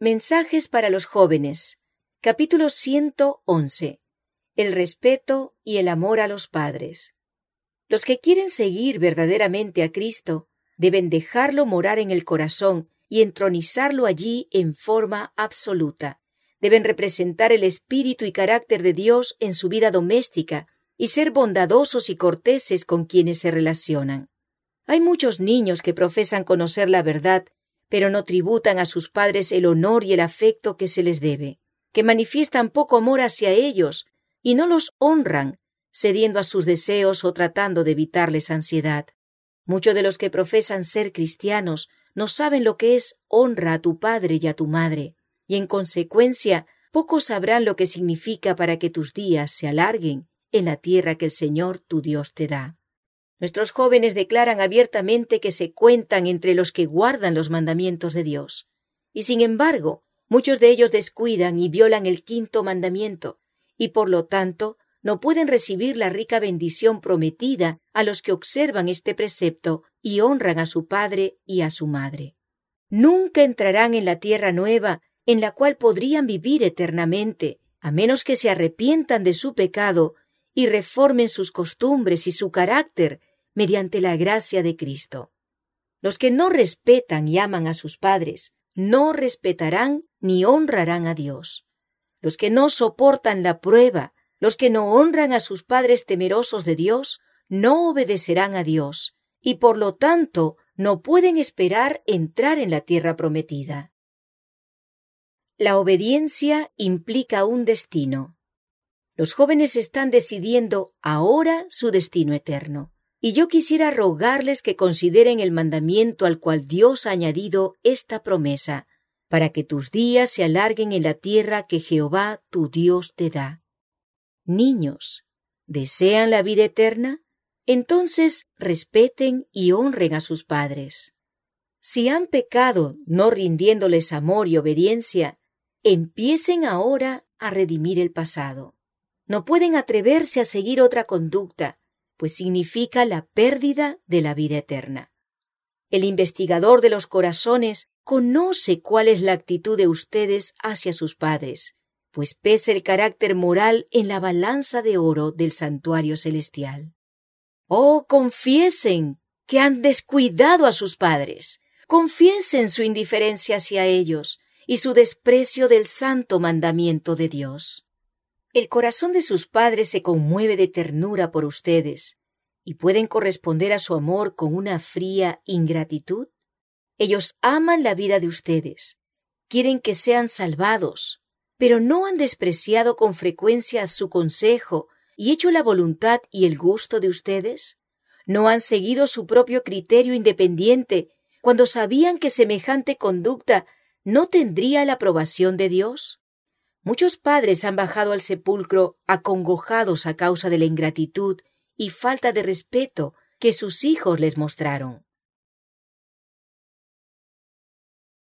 Mensajes para los jóvenes. Capítulo 111. El respeto y el amor a los padres. Los que quieren seguir verdaderamente a Cristo deben dejarlo morar en el corazón y entronizarlo allí en forma absoluta. Deben representar el espíritu y carácter de Dios en su vida doméstica y ser bondadosos y corteses con quienes se relacionan. Hay muchos niños que profesan conocer la verdad, pero no tributan a sus padres el honor y el afecto que se les debe, que manifiestan poco amor hacia ellos y no los honran, cediendo a sus deseos o tratando de evitarles ansiedad. Muchos de los que profesan ser cristianos no saben lo que es honra a tu padre y a tu madre, y en consecuencia pocos sabrán lo que significa para que tus días se alarguen en la tierra que el Señor tu Dios te da. Nuestros jóvenes declaran abiertamente que se cuentan entre los que guardan los mandamientos de Dios. Y sin embargo, muchos de ellos descuidan y violan el 5º mandamiento, y por lo tanto no pueden recibir la rica bendición prometida a los que observan este precepto y honran a su padre y a su madre. Nunca entrarán en la tierra nueva, en la cual podrían vivir eternamente, a menos que se arrepientan de su pecado y reformen sus costumbres y su carácter mediante la gracia de Cristo. Los que no respetan y aman a sus padres no respetarán ni honrarán a Dios. Los que no soportan la prueba, los que no honran a sus padres temerosos de Dios, no obedecerán a Dios y por lo tanto no pueden esperar entrar en la tierra prometida. La obediencia implica un destino. Los jóvenes están decidiendo ahora su destino eterno. Y yo quisiera rogarles que consideren el mandamiento al cual Dios ha añadido esta promesa, para que tus días se alarguen en la tierra que Jehová tu Dios te da. Niños, ¿desean la vida eterna? Entonces respeten y honren a sus padres. Si han pecado no rindiéndoles amor y obediencia, empiecen ahora a redimir el pasado. No pueden atreverse a seguir otra conducta, pues significa la pérdida de la vida eterna. El investigador de los corazones conoce cuál es la actitud de ustedes hacia sus padres, pues pesa el carácter moral en la balanza de oro del santuario celestial. ¡Oh, confiesen que han descuidado a sus padres! Confiesen su indiferencia hacia ellos y su desprecio del santo mandamiento de Dios. El corazón de sus padres se conmueve de ternura por ustedes, ¿y pueden corresponder a su amor con una fría ingratitud? Ellos aman la vida de ustedes, quieren que sean salvados, pero ¿no han despreciado con frecuencia su consejo y hecho la voluntad y el gusto de ustedes? ¿No han seguido su propio criterio independiente cuando sabían que semejante conducta no tendría la aprobación de Dios? Muchos padres han bajado al sepulcro acongojados a causa de la ingratitud y falta de respeto que sus hijos les mostraron.